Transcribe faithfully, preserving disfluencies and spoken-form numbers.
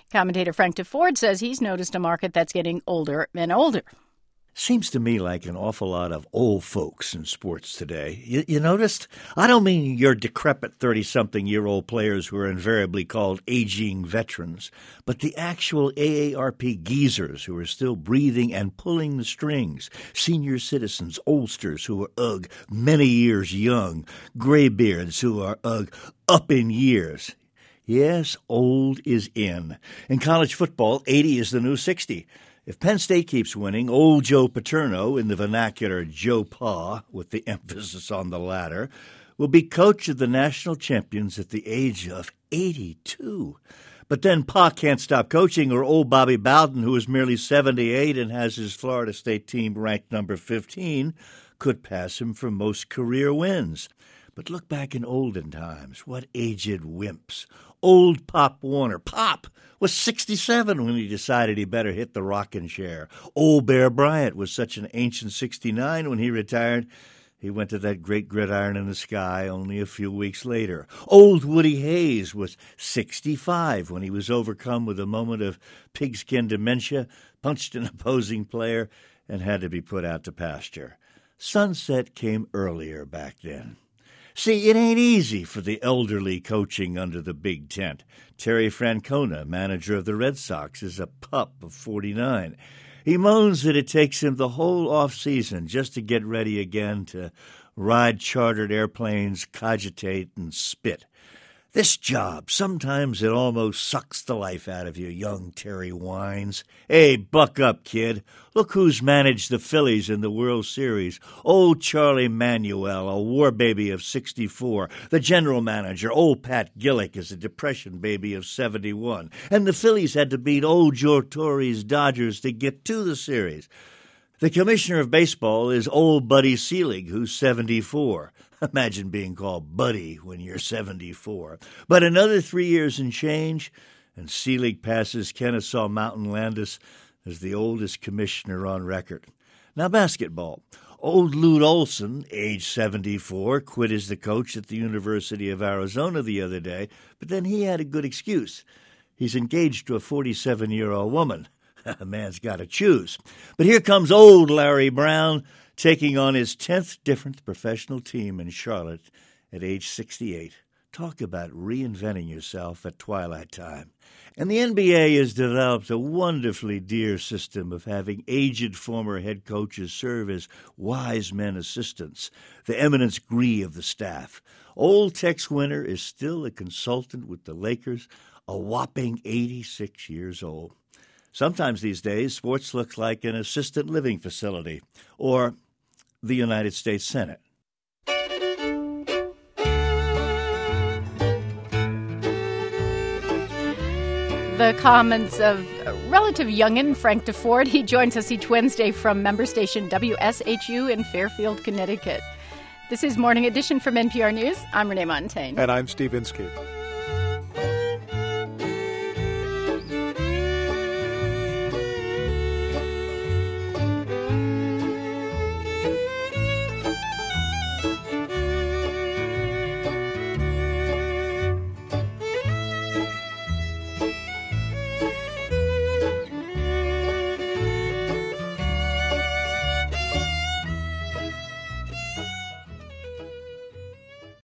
Commentator Frank DeFord says he's noticed a market that's getting older and older. Seems to me like an awful lot of old folks in sports today. You, you noticed? I don't mean your decrepit thirty-something-year-old players who are invariably called aging veterans, but the actual A A R P geezers who are still breathing and pulling the strings, senior citizens, oldsters who are, ugh, many years young, graybeards who are, ugh, up in years. Yes, old is in. In college football, eighty is the new sixty. If Penn State keeps winning, old Joe Paterno, in the vernacular Joe Pa, with the emphasis on the latter, will be coach of the national champions at the age of eighty-two. But then Pa can't stop coaching, or old Bobby Bowden, who is merely seventy-eight and has his Florida State team ranked number fifteen, could pass him for most career wins. But look back in olden times, what aged wimps. Old Pop Warner, Pop, was sixty-seven when he decided he better hit the rocking chair. Old Bear Bryant was such an ancient sixty-nine when he retired. He went to that great gridiron in the sky only a few weeks later. Old Woody Hayes was sixty-five when he was overcome with a moment of pigskin dementia, punched an opposing player, and had to be put out to pasture. Sunset came earlier back then. See, it ain't easy for the elderly coaching under the big tent. Terry Francona, manager of the Red Sox, is a pup of forty-nine. He moans that it takes him the whole off-season just to get ready again to ride chartered airplanes, cogitate, and spit. This job, sometimes it almost sucks the life out of you, young Terry whines. Hey, buck up, kid. Look who's managed the Phillies in the World Series. Old Charlie Manuel, a war baby of sixty-four. The general manager, old Pat Gillick, is a depression baby of seventy-one. And the Phillies had to beat old Joe Torre's Dodgers to get to the series. The commissioner of baseball is old Buddy Selig, who's seventy-four. Imagine being called Buddy when you're seventy-four. But another three years and change, and Selig passes Kennesaw Mountain Landis as the oldest commissioner on record. Now basketball. Old Lute Olson, age seventy-four, quit as the coach at the University of Arizona the other day, but then he had a good excuse. He's engaged to a forty-seven-year-old woman. A man's got to choose. But here comes old Larry Brown, taking on his tenth different professional team in Charlotte at age sixty-eight. Talk about reinventing yourself at twilight time. And the N B A has developed a wonderfully dear system of having aged former head coaches serve as wise men assistants, the eminence gris of the staff. Old Tex Winter is still a consultant with the Lakers, a whopping eighty-six years old. Sometimes these days, sports looks like an assisted living facility or the United States Senate. The comments of relative youngin' Frank DeFord. He joins us each Wednesday from member station W S H U in Fairfield, Connecticut. This is Morning Edition from N P R News. I'm Renee Montaigne. And I'm Steve Inskeep.